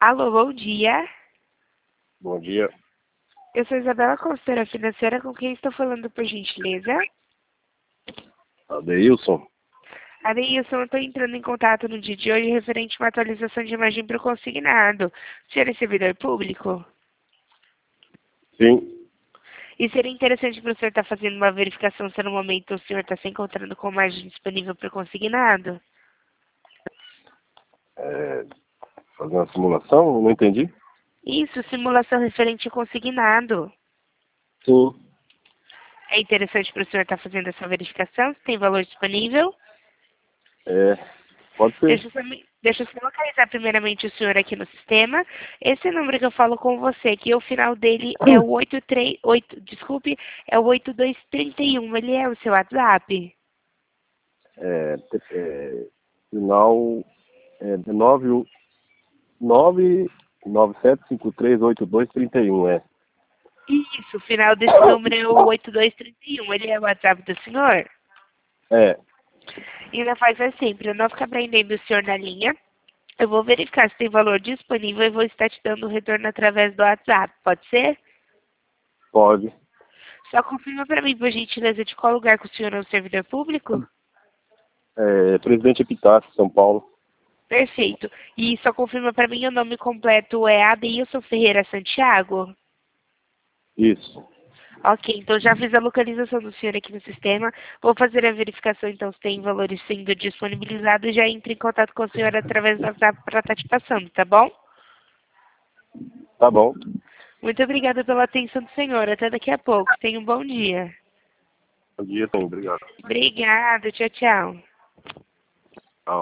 Alô, bom dia. Bom dia. Eu sou Isabela, consultora financeira, com quem estou falando, por gentileza? Adeilson? Adeilson, eu estou entrando em contato no dia de hoje referente a uma atualização de imagem para o consignado. O senhor é servidor público? Sim. E seria interessante para o senhor estar fazendo uma verificação se no momento o senhor está se encontrando com margem disponível para o consignado? Fazer uma simulação? Não entendi. Isso, simulação referente ao consignado. Sim. É interessante para o senhor estar fazendo essa verificação, se tem valor disponível? Pode ser. Deixa eu só localizar primeiramente o senhor aqui no sistema. Esse número que eu falo com você, que o final dele é o 838, desculpe, é o 8231. Ele é o seu WhatsApp? Final de 997538231, Isso, o final desse número é o 8231. Ele é o WhatsApp do senhor? É. Ainda faz assim, para eu não ficar prendendo o senhor na linha, eu vou verificar se tem valor disponível e vou estar te dando o retorno através do WhatsApp. Pode ser? Pode. Só confirma para mim, por gentileza, de qual lugar que o senhor é um servidor público? Presidente Epitácio, São Paulo. Perfeito. E só confirma para mim o nome completo é Adeilson Ferreira Santiago? Isso. Ok, então já fiz a localização do senhor aqui no sistema. Vou fazer a verificação, então, se tem valores sendo disponibilizados e já entre em contato com o senhor através do WhatsApp para estar te passando, tá bom? Tá bom. Muito obrigada pela atenção do senhor. Até daqui a pouco. Tenha um bom dia. Bom dia, sim. Obrigado. Obrigada. Tchau, tchau.